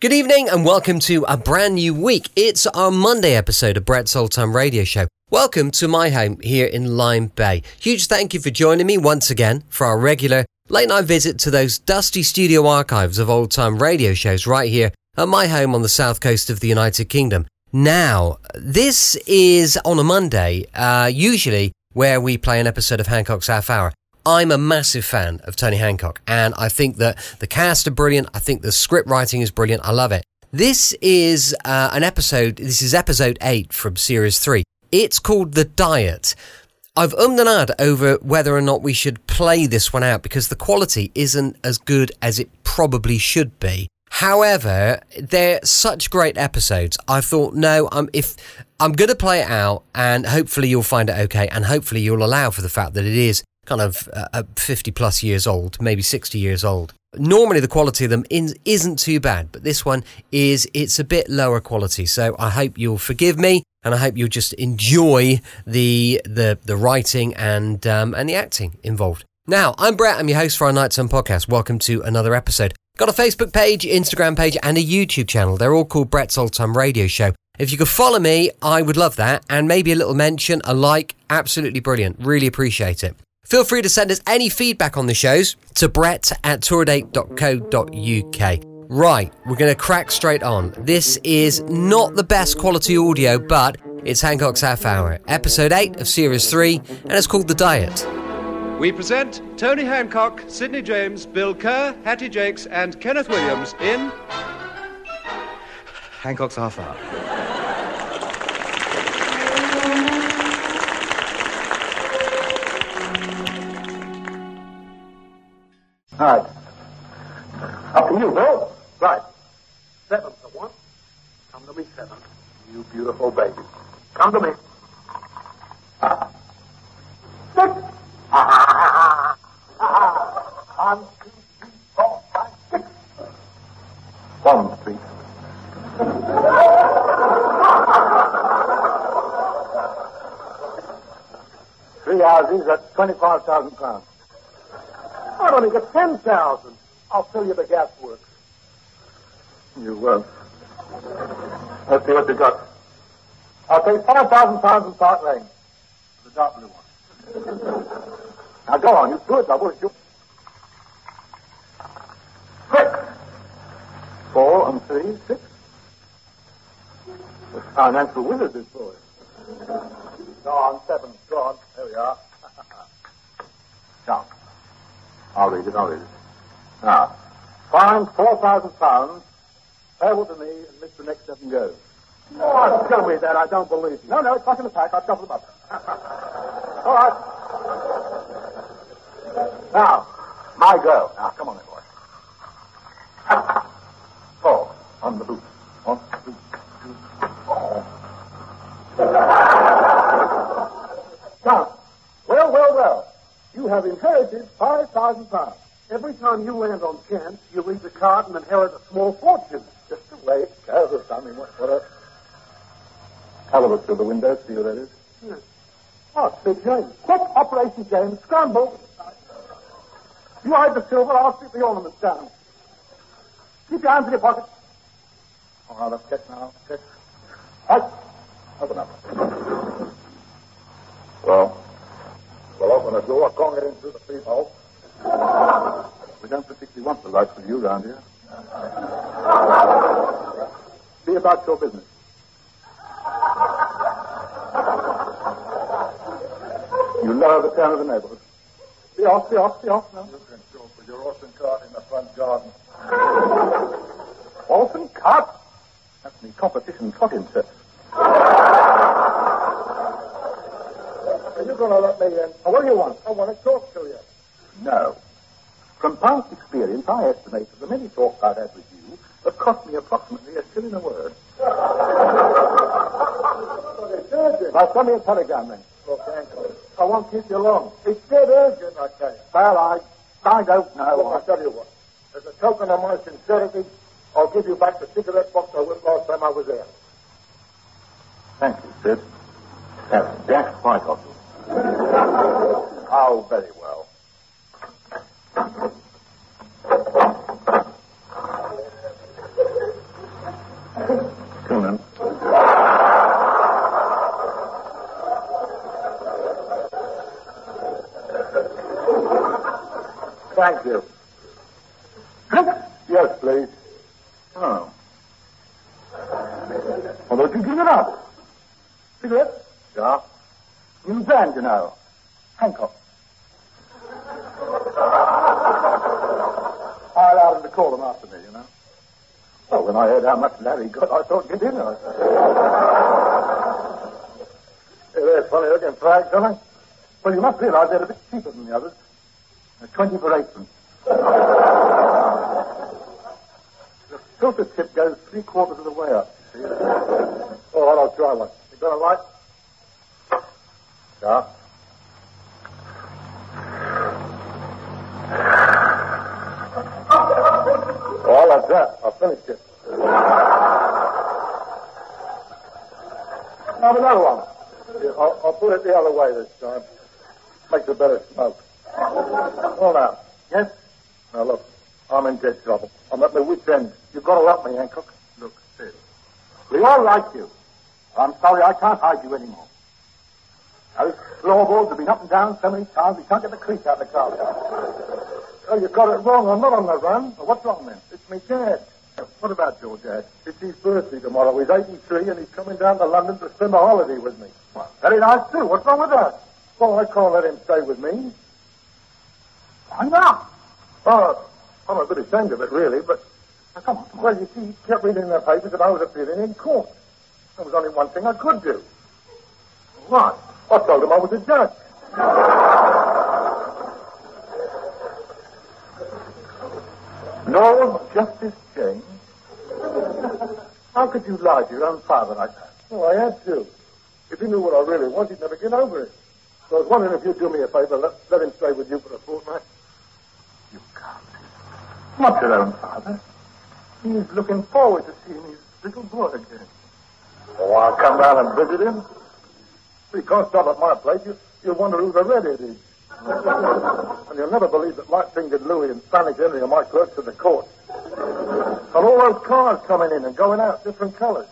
Good evening and welcome to a brand new week. It's our Monday episode of Brett's Old Time Radio Show. Welcome to my home here in Lyme Bay. Huge thank you for joining me once again for our regular late night visit to those dusty studio archives of old time radio shows right here at my home on the south coast of the United Kingdom. Now, this is on a Monday, usually where we play an episode of Hancock's Half Hour. I'm a massive fan of Tony Hancock, and I think that the cast are brilliant. I think the script writing is brilliant. I love it. This is This is episode 8 from series 3. It's called The Diet. I've and ahed over whether or not we should play this one out because the quality isn't as good as it probably should be. However, they're such great episodes. I thought, no, I'm going to play it out, and hopefully you'll find it okay, and hopefully you'll allow for the fact that it is kind of 50 plus years old, maybe 60 years old. Normally the quality of them isn't too bad, but this one it's a bit lower quality. So I hope you'll forgive me, and I hope you'll just enjoy the writing and the acting involved. Now, I'm Brett, I'm your host for our Nighttime podcast. Welcome to another episode. Got a Facebook page, Instagram page, and a YouTube channel. They're all called Brett's Old Time Radio Show. If you could follow me, I would love that, and maybe a little mention, a like, absolutely brilliant. Really appreciate it. Feel free to send us any feedback on the shows to brett@tourdate.co.uk. Right, we're going to crack straight on. This is not the best quality audio, but it's Hancock's Half Hour, episode 8 of series 3, and it's called The Diet. We present Tony Hancock, Sidney James, Bill Kerr, Hattie Jakes, and Kenneth Williams in Hancock's Half Hour. All right. Up to you, Bill. Right. 7 for 1. Come to me, 7. You beautiful baby. Come to me. 6. 1, 2, 3, 4, 5, 6. 1, 3. Three houses at £25,000. I'd only get 10,000. I'll fill you the gas works. You won't. Let's see what you got. I'll take £5,000 in Park Lane. The dark blue one. Now go on, you do it, I wouldn't you? 6. 4 and 3, 6. The financial wizard, this boy. Go on, 7. Go on. There we are. Now. I'll read it. Now, find £4,000, payable to me, and Mr. Next 7 goes. Oh, tell me that. I don't believe you. No, it's not in the pack. I'll shuffle them up. All right. Now, my girl. Now, come on, boy. 4 on the boot. 1, 2, 3, 4. Now, well. You have inherited £5,000. Every time you land on chance, you read the card and inherit a small fortune. Just the way it goes. I mean, what a... Have a look through the window, see who that is. Yeah. Oh, it's Big James. Quick, Operation James, scramble. You hide the silver, I'll stick the ornaments down. Keep your hands in your pockets. All right, let's check now. Check. Right. Open up. Well, we'll open the door, cong it in through the peephole. We don't particularly want the likes of you around here. Be about your business. You lower the tone of the neighborhood. Be off now. You can go for your horse and cart in the front garden. Horse and cart? That's me competition fucking set. Are you going to let me in? Oh, what do you want? I want to talk to you. No. From past experience, I estimate that the many talks I've had with you have cost me approximately a shilling a word. Now, send me a telegram, then. Okay. I won't keep you long. It's dead urgent, I tell you. Well, I don't know. Look, I'll tell you what. As a token of my sincerity, I'll give you back the cigarette box I whipped last time I was there. Thank you, Sid. That's Jack Wyckoff. Oh, very well. thank you. Yes, please. Oh. Well, don't you give it up? Cigarette? Yeah. New brand, you know. Hancock. I allowed him to call them after me, you know. Well, when I heard how much Larry got, I thought, get in there. Hey, they're funny looking frags, aren't they? Well, you must realize they're a bit cheaper than the others. They're 20 for 8 The filter tip goes 3/4 of the way up. See? Oh, well, I'll try one. You got a light? Yeah. Oh, that's that. I've finished it. Have another one. Yeah, I'll put it the other way this time. Makes a better smoke. Hold on. Yes? Now, look. I'm in dead trouble. I'm at my wit's end. You've got to help me, Hancock. Look, Sid. We all like you. I'm sorry I can't hide you anymore. Those floorboards have been up and down so many times we can't get the crease out of the car. Oh, you got it wrong. I'm not on the run. Well, what's wrong then? It's me dad. What about your dad? It's his birthday tomorrow. He's 83 and he's coming down to London to spend the holiday with me. Well, very nice too. What's wrong with that? Well, I can't let him stay with me. Why not? Oh, I'm a bit ashamed of it, really, but... Now, come on. Well, you see, he kept reading in the papers that I was appearing in court. There was only one thing I could do. What? I told him I was a judge. No justice, James. How could you lie to your own father like that? Oh, I had to. If he knew what I really was, he'd never get over it. So I was wondering if you'd do me a favor, let him stay with you for a fortnight. You can't. Not your own father. He's looking forward to seeing his little boy again. Oh, I'll come down and visit him. He can't stop at my place. You'll wonder who the redhead is. And you'll never believe that Light-Fingered Louie and Spanish Henry are my clerks to the court. And all those cars coming in and going out, different colors.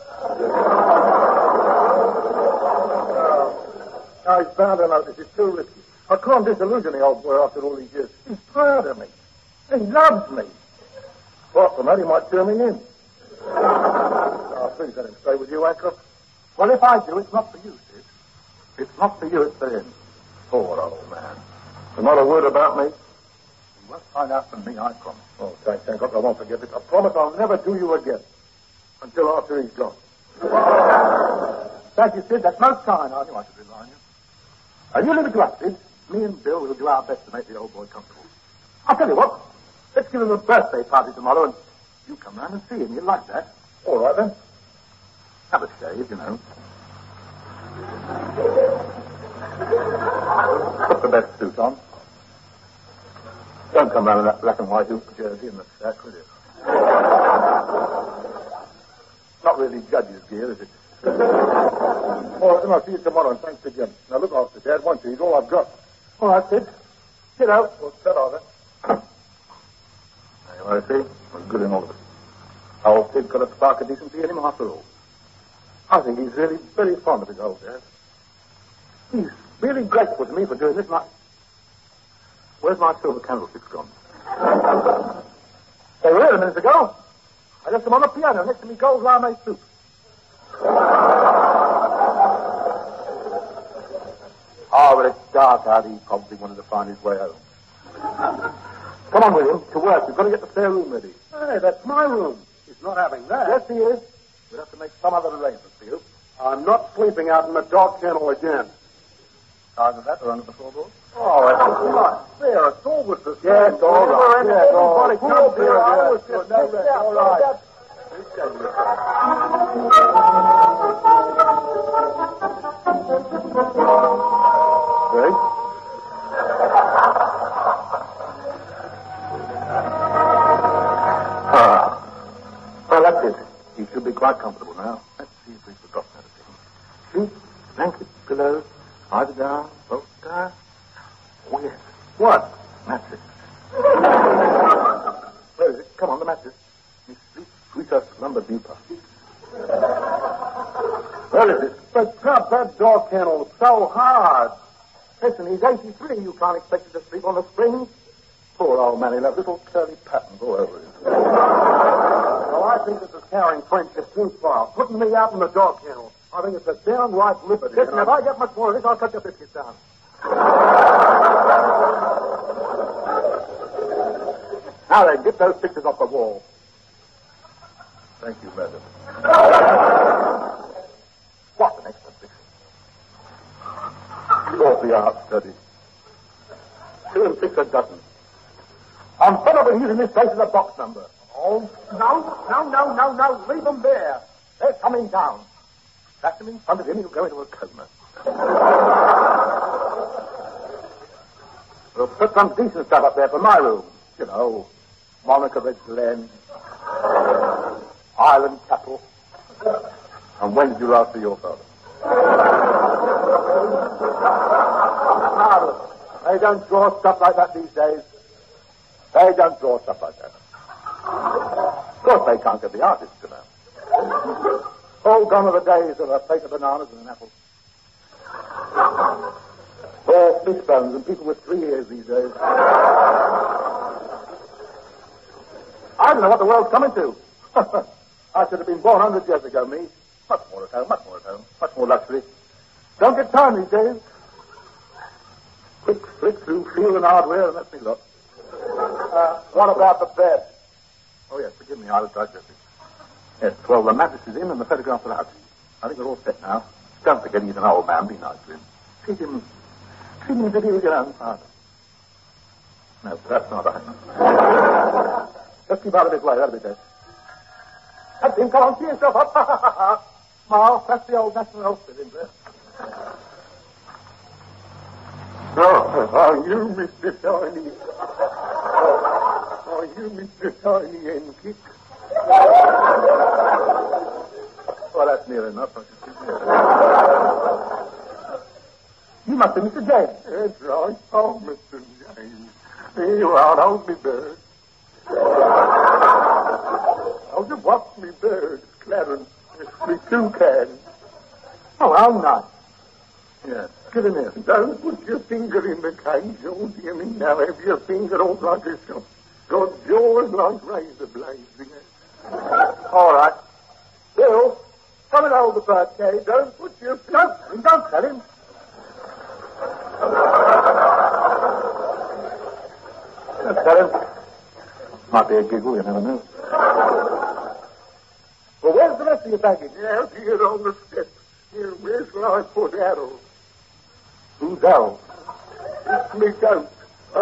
Now, he's bound to notice it's too risky. I can't disillusion the old boy after all these years. He's proud of me. He loves me. Apart from that, he might turn me in. Oh, please let him stay with you, Hancock. Well, if I do, it's not for you, Sid. It's not for you, it's for him. Poor old man. And not a word about me? You won't find out from me, I promise. Oh, thanks, Hancock. I won't forget it. I promise I'll never do you again. Until after he's gone. Thank you, Sid. That's most kind. I knew I could rely on you. Now, you leave it to us, Sid. Me and Bill will do our best to make the old boy comfortable. I'll tell you what. Let's give him a birthday party tomorrow, and you come round and see him. You'll like that. All right, then. Have a shave, you know. Put the best suit on. Don't come round in that black and white hoop jersey and the sack, will you? Not really judge's gear, is it? All right, then I'll see you tomorrow, and thanks again. Now look after Dad, won't you? He's all I've got. All right, Sid. Get out. Well, set on then. Now, you want to see? Well, good in all of it. Our old Sid got a spark of decency in him after all. I think he's really very fond of his old dad. He's really grateful to me for doing this. Where's my silver candlesticks gone? They were here a minute ago. I left them on the piano next to me gold lame soup. Oh, but it's dark out. He probably wanted to find his way home. Come on, William, to work. We've got to get the spare room ready. Hey, that's my room. He's not having that. Yes, he is. We'll have to make some other arrangement for you. I'm not sleeping out in the dog kennel again. Either that or under the floorboard? Oh, it's not fair. It's always the same. Yes, all right. Yes, all right. Comes here, I always get no rest. All right. Greg? Well, that's it. You should be quite comfortable now. Let's see if we've forgotten anything. Sheets, blankets, pillows, either down, both down. Oh, yes. What? Mattress. Where is it? Come on, the mattress. Miss Sweetheart Slumber Deeper. Where is it? But, Trump, that dog kennel's so hard. Listen, he's 83. You can't expect him to sleep on the springs. Poor old man, he'll have little curly patterns all over him. Well, I think this is carrying friendship too far. Putting me out in the dog kennel. I think it's a downright liberty. Listen, if I get much more of this, I'll cut your biscuits down. Now then, get those pictures off the wall. Thank you, madam. What an excellent picture. Off the art study. 2 and 6 a dozen. I'm fed up with using this place as a box number. Oh, no. Leave them there. They're coming down. Back them in front of him, he'll go into a coma. We'll put some decent stuff up there for my room. You know, Monica Red Glen, Island Cattle. And when did you last see your father? They don't draw stuff like that these days. They don't draw stuff like that. Of course, they can't get the artists to know. All gone are the days of a plate of bananas and an apple. All fish bones and people with 3 ears these days. I don't know what the world's coming to. I should have been born 100 years ago, me. Much more at home, much more luxury. Don't get time these days. Quick flick through field and hardware, and that's me lot. What about the bed? Oh, yes, forgive me, I was digesting. Yes, well, the mattress is in and the photographs are out. I think we're all set now. Don't forget he's an old man. Be nice to him. Treat him as if he was your own father. No, perhaps not. Just keep out of his way, that'll be best. That's him, come on, see yourself up. Smile, that's the old National Health Bill in there. Oh, you, Mr. Tiny. Oh, you, Mr. Tiny and Kick. Well, that's near enough. You must be Mr. James. That's right. Oh, Mr. James. Here you are. Hold me bird. Hold you what? Me bird. Clarence. Me toucan. Oh, how nice. Yes. Get in here. Don't put your finger in the cage. Oh, dear me. Now have your finger all like a shot. Got jaws like razor blades. All right. Bill, come and hold the bird cage. Don't put your... Don't tell him. Don't tell him. Might be a giggle, you never know. Well, where's the rest of your baggage? Out here on the steps. Here, where shall I put Harold? Who's Harold? It's me goat. I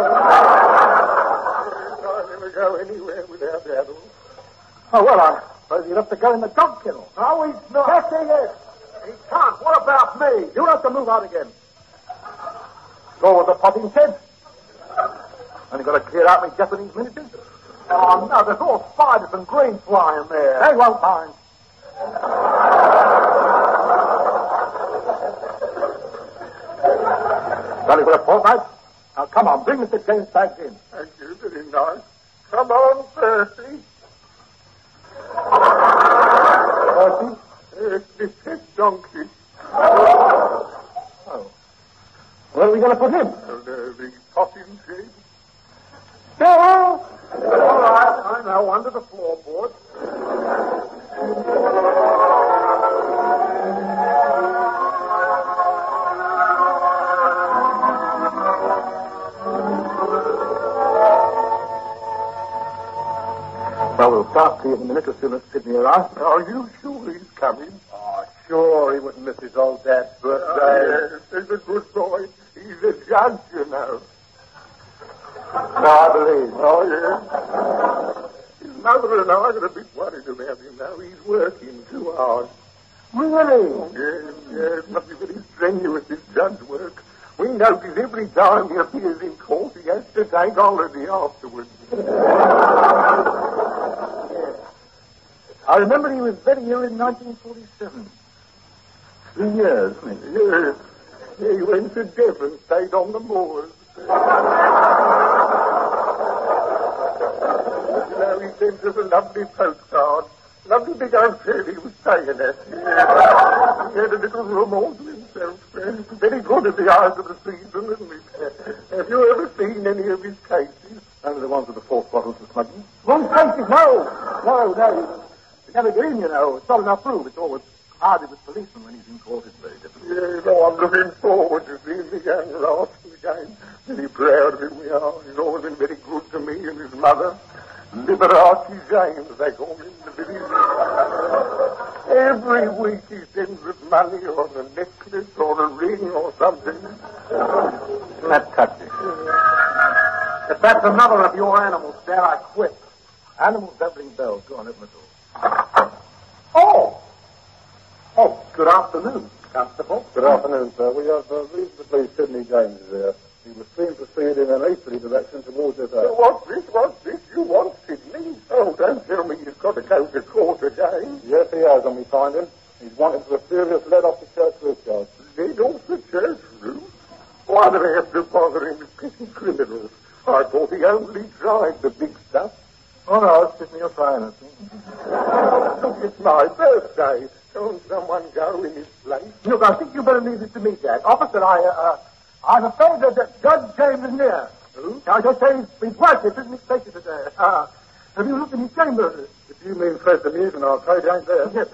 never go anywhere without Harold. Oh, well, I suppose he'll have to go in the dog kennel. No, he's not. Yes, he is. He can't. What about me? You'll have to move out again. Go with the potting shed. Only got to clear out my Japanese miniatures. Oh, no, there's all spiders and green flying there. They won't mind. Ready for a fortnight? Now, come on, bring Mr. James back in. Thank you, very nice. Come on, Percy. Percy? It's the pet donkey. Oh. Where are we going to put him? The potting shed. Bill! All right, I know, under the floorboard. Well, we'll start see in a minute as soon as Sidney arrives. Are you sure he's coming? Oh, sure, he wouldn't miss his old dad's birthday. Yes, he's a good boy. He's a judge, you know. No, I believe. Oh, yes. His mother and I are a bit worried about him now. He's working too hard. Really? Yes, must be very strenuous, this judge work. We notice every time he appears in court, he has to take holiday afterwards. I remember he was very ill in 1947. 3 years, wasn't he? Yes. He went to Devon, stayed on the moors. Now he sent us a lovely postcard. Lovely big hotel he was staying at. Yes. He had a little room all to himself. Very good in the eyes of the season, isn't it? Have you ever seen any of his cases? Only the ones with the false bottles for smuggling. Wrong places, no. You never get in, you know. It's not enough proof. It's always harder with policemen when he's in court. It's very difficult. Yes, I'm looking forward to seeing the young rascal again. Very proud of him we are. He's always been very good to me and his mother. Liberace James, they call him in the village. Every week he sends us money or a necklace or a ring or something. Isn't that touching? If that's another of your animals, Dad, I quit. Animals don't ring bells. Go on, open the door. Oh, good afternoon, Constable. Good afternoon, sir. We have reason to believe Sidney James is here. He was seen proceeding in an easterly direction towards this house. What's this? You want Sidney? Oh, don't tell me you've got to go to court again. Yes, he has when we find him. He's wanted for a serious lead off the church roof charge. Lead off the church roof? Why do they have to bother him with petty criminals? I thought he only tried the big stuff. Oh, no, Sidney, you're trying it. Look, it's my birthday. Can't someone go in his place? Look, I think you better leave it to me, Jack. Officer, I'm afraid that Judge James is near. Who? I just say he's working. Isn't expected today. Have you looked in his chamber? If you mean Fred the Muse, and I'll trade ain't there. Yes.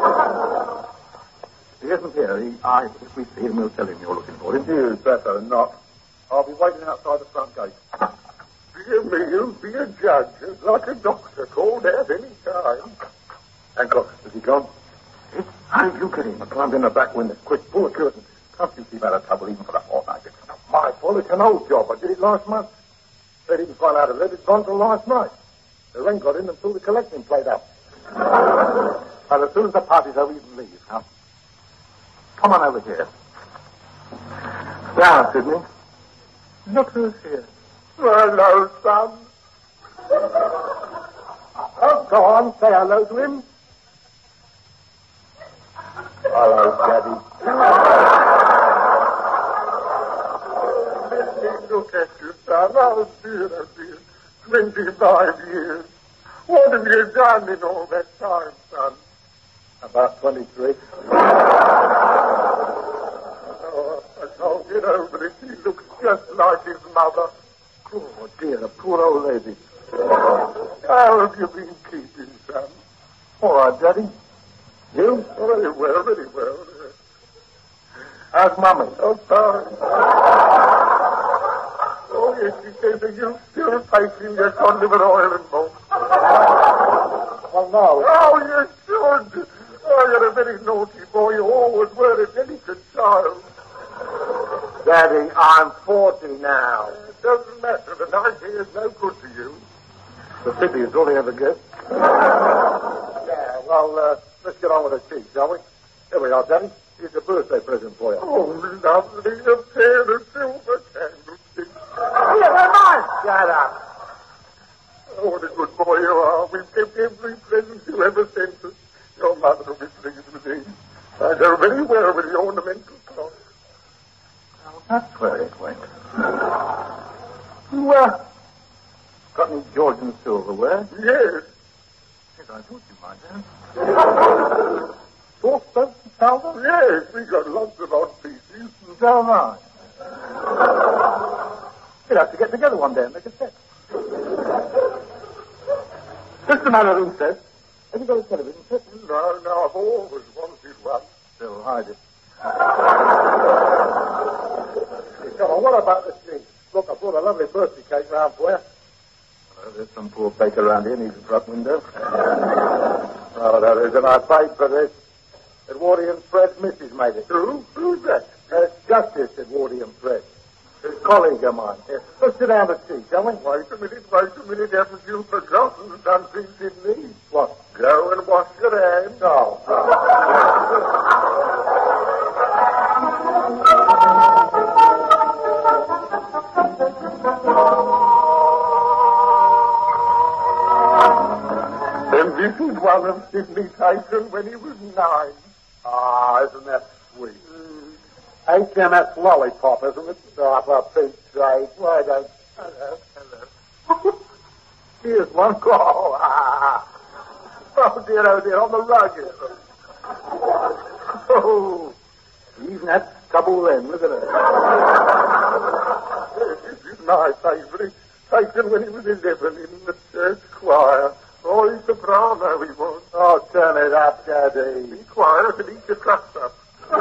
He isn't here. If we see him, we'll tell him you're looking for him. You'd better not. I'll be waiting outside the front gate. Dear me, you'll be a judge, like a doctor, called out any time. Hancock, has he gone? How did you get him? I climbed in the back window. Quick, pull the curtain. Can't you keep out of trouble even for a fortnight? It's not my fault. It's an old job. I did it last month. They didn't find out of it. It's gone till last night. The rain got in until the collecting played up. And as soon as the party's over, you can leave, huh? Come on over here. Now, Sidney. Look who's here. Hello, son. Oh, go on, say hello to him. Hello, Daddy. Look at you, son. Oh, dear. 25 years. What have you done in all that time, son? About 23. Oh, I can't get over it. He looks just like his mother. Oh, dear, the poor old lady. How have you been keeping, son? All right, Daddy. You? Very well, very well. How's Mummy? Oh, fine. Oh, yes, she says that you still taking your condiment oil and milk. Well, no. Oh, you should. Oh, you're a very naughty boy. You always were a delicate child. Daddy, I'm 40 now. It doesn't matter. The night here is no good to you. The city is all he ever gets. Yeah, well, let's get on with the tea, shall we? Here we are, Daddy. Here's a birthday present for you. Oh, lovely. A pair of silver candlesticks. Here, they're mine. Shut up. Oh, what a good boy you are. We've kept every present you ever sent us. Your mother will be pleased with these. I go very well with the ornamental clock. Oh, that's very quaint. Well, got any Georgian silverware? Yes. Yes, I thought you might have. Pork soap and powder? Yes, we got lots of odd pieces. So am I. We'll have to get together one day and make a set. Just a matter of interest. Have you got a television set? No, I've always wanted one. They'll hide it. Come on, what about the tea? Look, I brought a lovely birthday cake round for you. Well, there's some poor baker around here needs a front window. Oh, that is, and I paid for this. Edwardian Fred's missus made it. Who? Who's that? Justice Edwardian Fred. His colleague of mine. Here, let's sit down to tea, shall we? Wait a minute. Haven't you forgotten something, Sidney? What? Go and wash your hands. Oh. And this is one of Sidney Tyson when he was 9. Ah, isn't that sweet? HMS Lollipop, isn't it? Oh, for Pete's sake. Why don't... Hello. Here's one. Oh, dear, on the rug. Oh, even that couple then, look at it. This is my favorite. taken when he was 11 in the church choir. Oh, he's soprano, he was. Oh, turn it up, Daddy. Be quiet and eat your crust up. He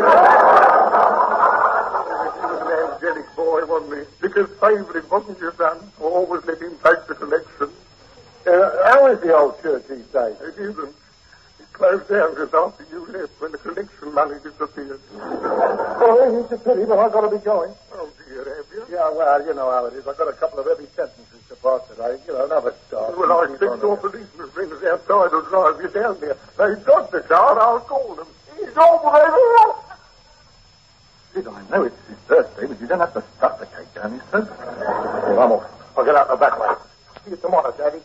was an angelic boy, wasn't he? Because favourite, wasn't your son? Always let him take the collection. How is the old church these days? It isn't. It closed down just after you left when the collection money disappeared. Oh, it's a pity, but I've got to be going. Oh, dear, have you? Yeah, well, you know how it is. I've got a couple of heavy sentences to pass today. You know, another start. Well, I think your policeman friends outside will drive you down there. They've got the car. I'll call them. He's over there. Did I know it's his birthday, but you don't have to stuff the cake down his throat. Well, I'm off. I'll get out the back way. See you tomorrow, Daddy.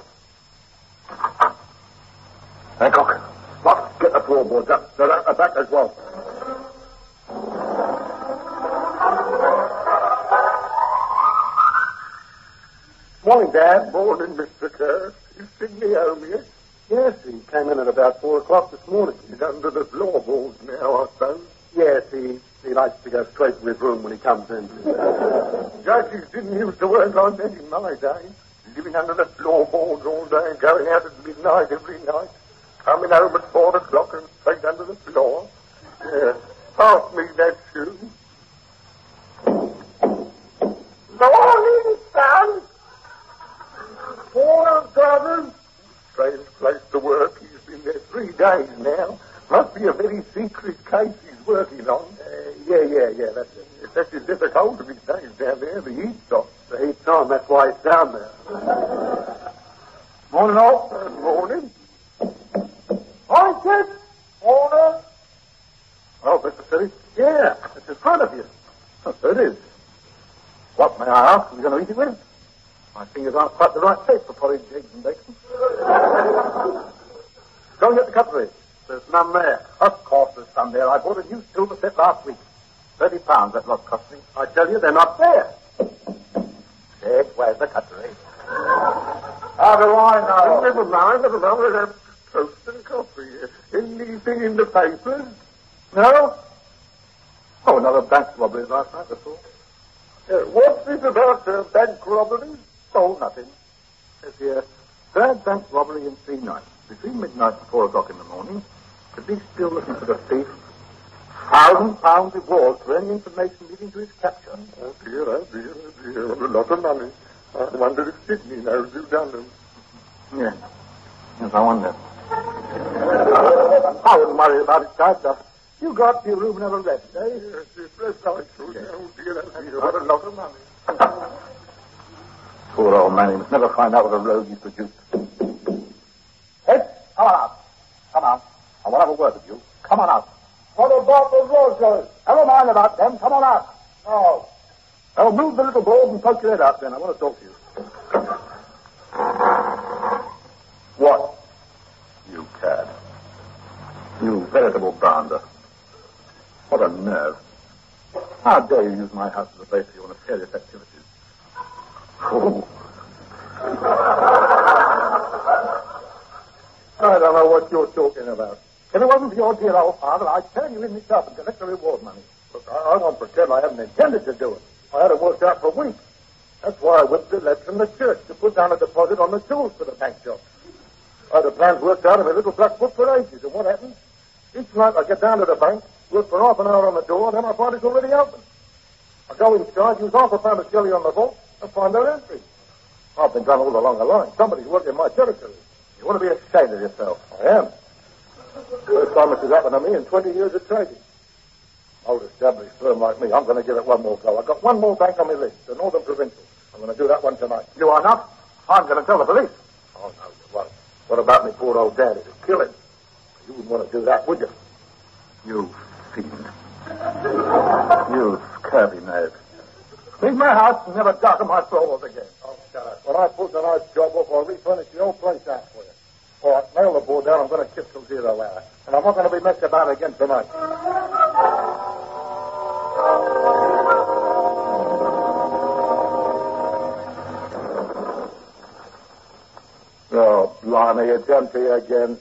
Hancock, Buck, get the floorboards up. They're out the back as well. Morning, Dad. Morning, Mr. Kerr. Is Sidney home yet? Yes, he came in at about 4 o'clock this morning. He's under the floorboards now, I suppose. Yes, he likes to go straight to his room when he comes in. Judges didn't used to work like that in my day. Living under the floorboards all day and going out at midnight every night. Coming home at 4 o'clock and straight under the floor. Yeah. Pass me that shoe. Morning, son. 4 brothers. Strange place to work. He's been there 3 days now. Must be a very secret case he's working on. Yeah, that's it. If that's his difficult if he stays down there, the heat stops. The heat's on, that's why it's down there. Morning, all. Morning. Morning, kid. Morning. Oh, Mr. City? Yeah, it's in front of you. Oh, so it is. What, may I ask, are you going to eat it with? My fingers aren't quite the right shape for porridge, eggs, and bacon. Go and get the cutlery. There's none there. Of course there's some there. I bought a new silver set last week. £30 that lot cost me. I tell you, they're not there. Ed, where's the cutlery? How do I know? Never mind. We'll have toast and coffee. Anything in the papers? No? Oh, another bank robbery last night, that's all. What's this about bank robberies? Oh, nothing. Says here, third bank robbery in 3 nights. Between midnight and 4 o'clock in the morning. Police still looking for the thief. £1,000 reward for any information leading to his capture. Oh, dear. What a lot of money. I wonder if Sidney knows who done them. Yes, I wonder. I wouldn't worry about it, Doctor. You got to your room and have a rest, eh? Yes, rest I should. Yes. Oh, dear, what a lot of money. Poor old man, he must never find out what a rogue he's produced. Hey, come on out. Come on. I want to have a word with you. Come on out. What about the roses? Never mind about them. Come on out. Oh. Well, move the little bulb and poke your head out then. I want to talk to you. What? You cad. You veritable bounder. What a nerve. How dare you use my house as a base for your nefarious activities? Oh. I don't know what you're talking about. If it wasn't for your dear old father, I'd turn you in myself and collect the reward money. Look, I won't pretend I haven't intended to do it. I had it worked out for weeks. That's why I whipped the left from the church to put down a deposit on the tools for the bank job. I had the plans worked out in my little black book for ages, and what happens? Each night I get down to the bank, work for half an hour on the door, then I find it's already open. I go inside, use half a pound of jelly on the vault, and find their entry. I've been done all along the line. Somebody's working my territory. You want to be ashamed of yourself. I am. First time this has happened to me in 20 years of trading. Old established firm like me, I'm going to give it one more go. I've got one more bank on my list, the Northern Provincial. I'm going to do that one tonight. You are not? I'm going to tell the police. Oh, no, you won't. What about me poor old daddy? It'll kill him. You wouldn't want to do that, would you? You fiend. You scurvy nerve. Leave my house and never darken my floors again. Oh, shut up. When I put the nice job off, I'll refurnish the old place out for you. All right, nail the board down. I'm going to chip till 0 hour. And I'm not going to be messed about again tonight. Oh, blimey, it's empty again.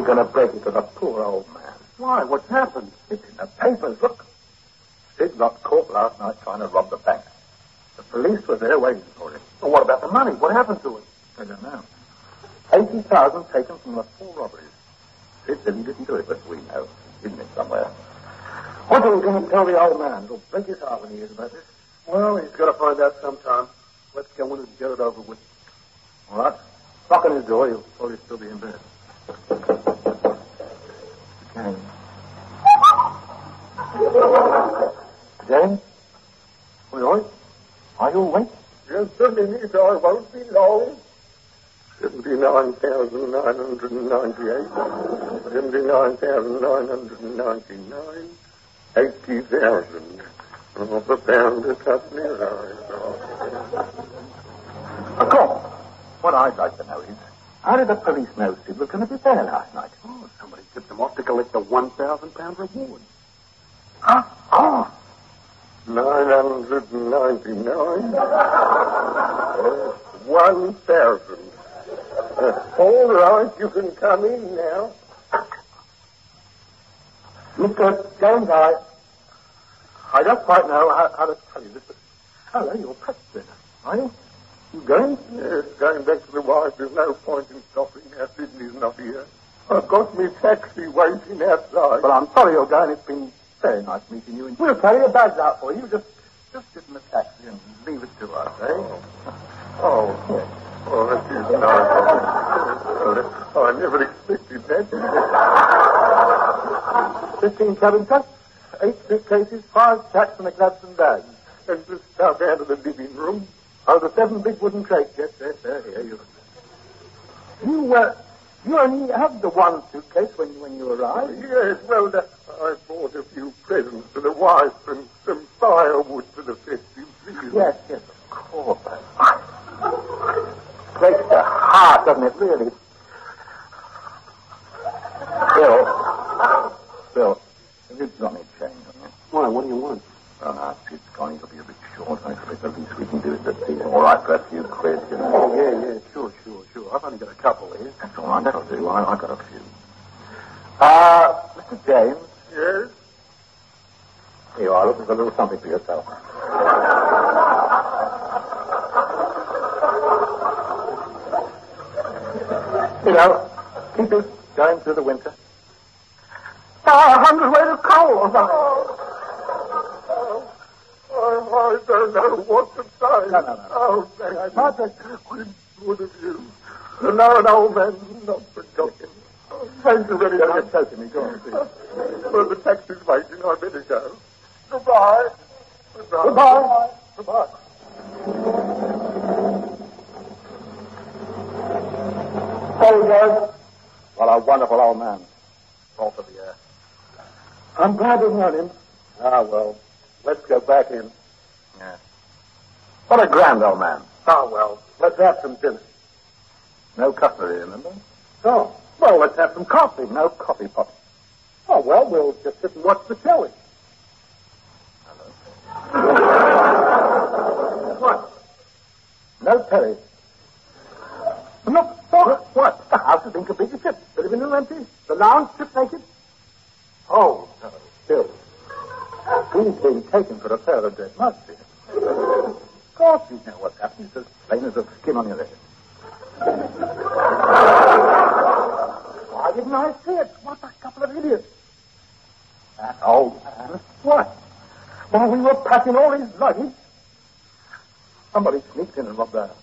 we're going to break it to the poor old man. Why? What's happened? It's in the papers, look. Sid got caught last night trying to rob the bank. The police were there waiting for him. Well, what about the money? What happened to it? I don't know. 80,000 taken from the 4 robberies. Sid said he didn't do it, but we know. Hidden it somewhere. What are we going to tell the old man? It'll break his heart when he hears about this. Well, he's got to find out sometime. Let's go in and get it over with. All right. Knock on his door. He'll probably still be in bed. James. James? All right. Are you awake? Just a minute. I won't be long. 79,998. 79,999. 80,000. Half a pound of tuppenny rice. Of course. What I'd like to know is, how did the police know Sid was going to be there last night? Oh, somebody tipped them off to collect the £1,000 reward. Of course. 999. 1,000. All right, you can come in now. Mr. James, I don't quite know how to tell you this, but hello, you're practicing, are you? You going? Yes, going back to the wife. There's no point in stopping now. Sydney's not here. I've got me taxi waiting outside. Well, I'm sorry you're going. It's been very nice meeting you. We'll carry your bags out for you. Just get in the taxi and leave it to us, eh? Oh, yes. Oh, that is nice. Oh, I never expected that. 15 cabin trucks, 8 suitcases, 5 sacks and a Gladstone bag. And just stuff out of the living room. Oh, the 7 big wooden crates. Yes, they're here. You only have the 1 suitcase when you arrived? Yes, well, I bought a few presents for the wife and some firewood for the festive season. Yes, of course. Breaks the heart, doesn't it, really? Bill, have you got any change on you? Why, what do you want? Oh, no, it's going to be a bit short. I expect the least we can do is to see all right for a few quid, you know. Oh, yeah, sure. I've only got a couple here. That's all right, that'll do. I've got a few. Mr. James? Yes? Here you are, looking for a little something for yourself. You know, keep it going through the winter. 100 weight of coal or something. I don't know what to say. No. Oh, thank you. Good of you. No, an old man not forgotten. Thank you very much. Don't get me. Go on, please. Well, the taxi's waiting. I better go. Goodbye. Sorry, guys. What a wonderful old man. Salt of the earth. I'm glad to know him. Ah, well, Let's go back in. yeah. What a grand old man. Oh, well, let's have some dinner. No cutlery, remember? Oh, well, let's have some coffee. No coffee pot. Oh, well, we'll just sit and watch the telly. What? No telly. Look, what? The house has been completely stripped. The living room empty. The lounge stripped naked. Oh, no, Bill. He's being taken for a pair of dead mice. Of course you know what's happened. It's as plain as a skin on your head. Why didn't I see it? What a couple of idiots. That old man. What? While we were packing all his luggage, somebody sneaked in and robbed the house.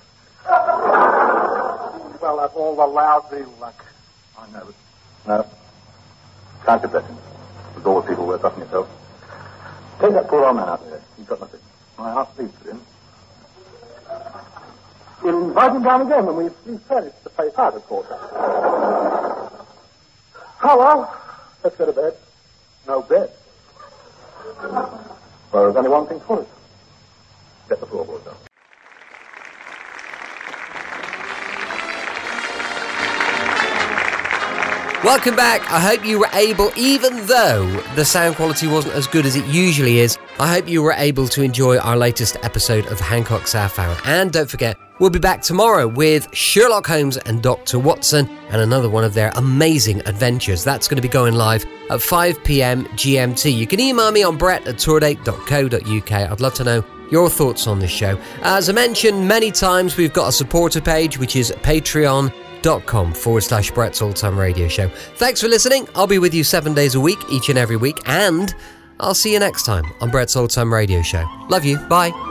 Well, that's all the lousy luck. I know it. No. Can't get that in. There's always people worth up yourself. Take that poor old man out there. He's got nothing. My heart bleeds for him. We'll invite him down again when we've furnished the place out, of course. Oh, well, let's go to bed. No bed. Well, there's only one thing for it. Get the floorboards up. Welcome back. I hope you were able, even though the sound quality wasn't as good as it usually is, I hope you were able to enjoy our latest episode of Hancock's Half Hour. And don't forget, We'll be back tomorrow with Sherlock Holmes and Dr. Watson and another one of their amazing adventures. That's going to be going live at 5 p.m. GMT. You can email me on brett@tourdate.co.uk. I'd love to know your thoughts on this show. As I mentioned many times, we've got a supporter page, which is patreon.com/Brett's Old Time Radio Show. Thanks for listening. I'll be with you 7 days a week, each and every week, and I'll see you next time on Brett's Old Time Radio Show. Love you. Bye.